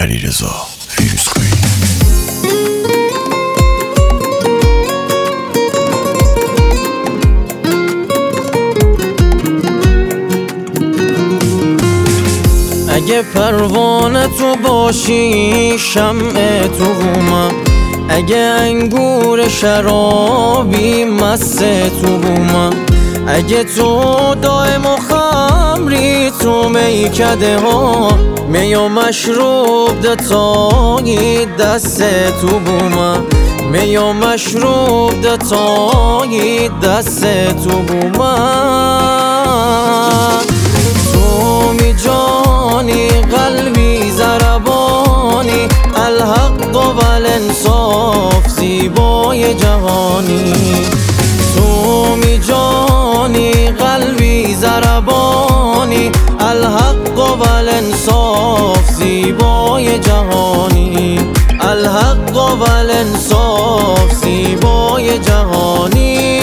علیرضا فیروزکویی. اگه پروانه تو باشی شمع تو بومم، اگه انگور شرابی مست تو بومم، اگه تو دائم و خمری تو میکده ها می و مشروب دتایی دست تو بومم، می و مشروب دتایی دست تو بومم. تو می جانی قلبی ضربانی، الحق و الانصاف زیبای جهانی. تو می جانی قلبی ضربانی، الحق و الانصاف زیبای جهانی، الحق و الانصاف زیبای جهانی.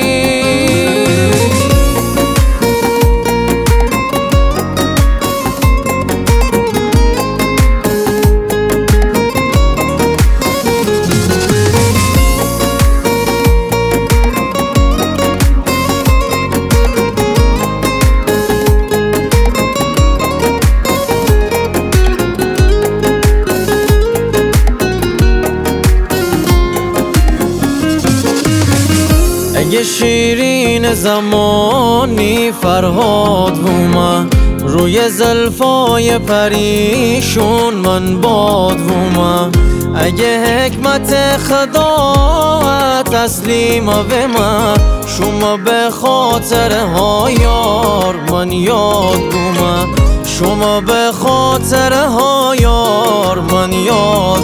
اگه شیرین زمانی فرهاد بومم، روی زلفای پریشون من باد بومم، اگه حکمت خدا تسلیم به من، شما به خاطر ها یار من یاد بومم، شما به خاطر ها یار من یاد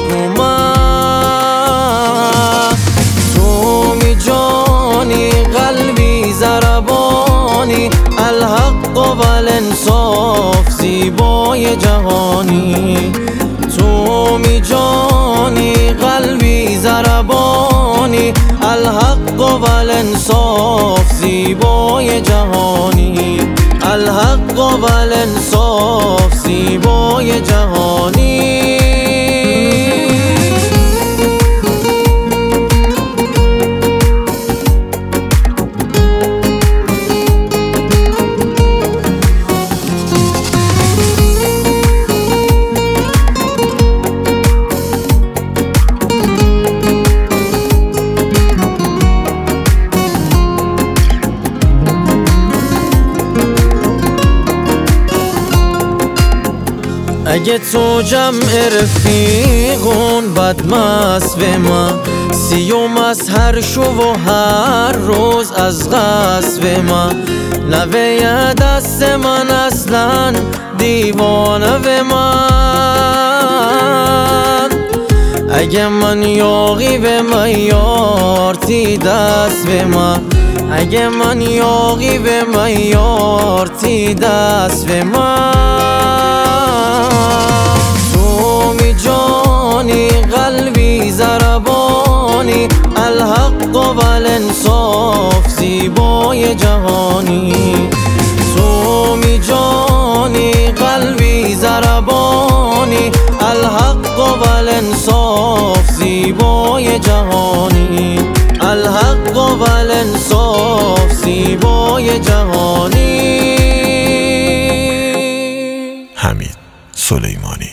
بومم. تو می جانی قلبی ضربانی، الحق و الانصاف زیبای جهانی. تو می جانی قلبی ضربانی، الحق و الانصاف زیبای جهانی، الحق و الانصاف زیبای جهانی. اگه تو جمع رفیقون بدمست به من، سیوم از هر شو و هر روز از غصب به من، نوه دست من اصلا دیوانه به من. اگه من یاغی به من یارتی دست به من، اگه من یاغی به من یارتی دست به من. تو می جانی قلبی ضربانی، الحق و الانصاف زیبای جهانی. تو می جانی قلبی ضربانی، الحق و الانصاف زیبای جهانی، الحق و الانصاف زیبای جهانی. حمید سلیمانی.